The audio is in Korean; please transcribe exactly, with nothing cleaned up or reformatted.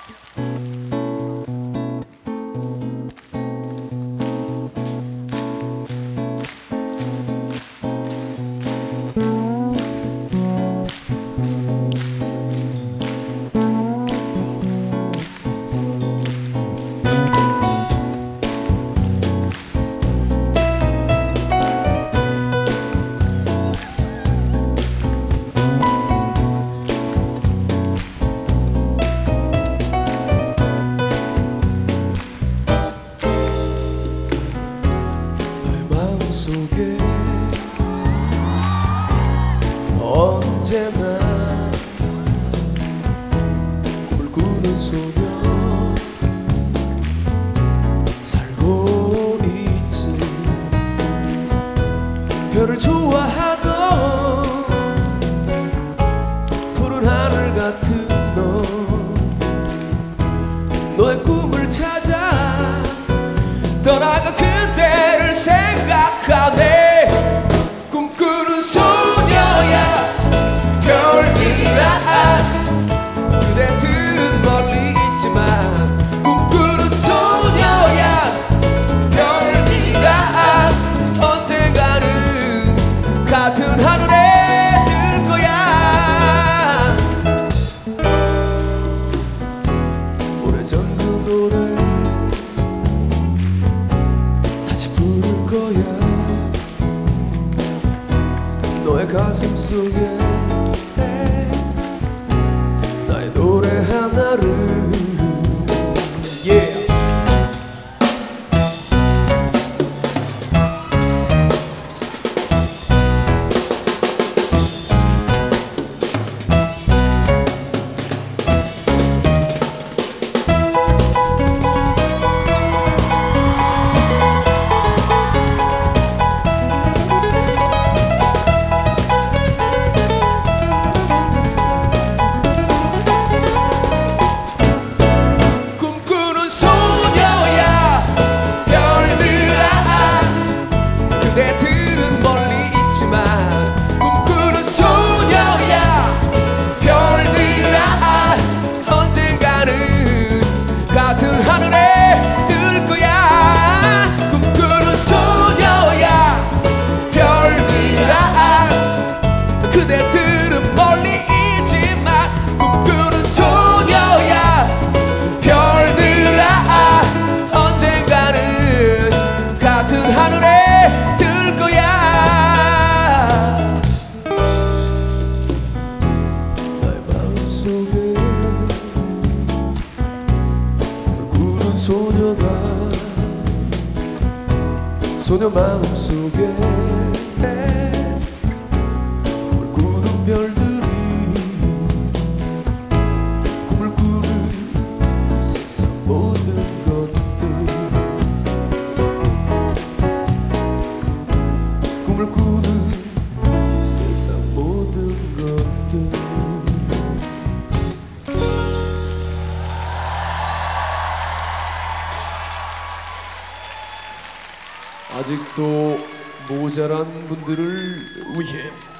속에 언제나 꿈을 꾸는 소녀 살고 있지. 별을 좋아하던 푸른 하늘 같은 너, 너의 꿈을 찾아 떠나간 그대를 생각하네. 꿈꾸는 소녀야 별이라 그대들은 멀리 있지만 꿈꾸는 소녀야 별이라 언젠가는 같은 하늘에 들 거야. 오래전 그 노래 다시 부를 거야. 너의 가슴 속에 나의 노래 하나를. yeah. 그대들은 멀리 있지만 꿈꾸는 소녀야 별들아 언젠가는 같은 하늘에 들 거야. 꿈꾸는 소녀야 별들아 그대들은 멀리 있지만 꿈꾸는 소녀야 별들아 언젠가는 같은 하늘에 소녀가 소녀 마음속에 꿈을 꾸는 별들이 꿈을 꾸는 이 세상 모든 것들 꿈을 꾸는 이 세상 모든 것들. 아직도 모자란 분들을 위해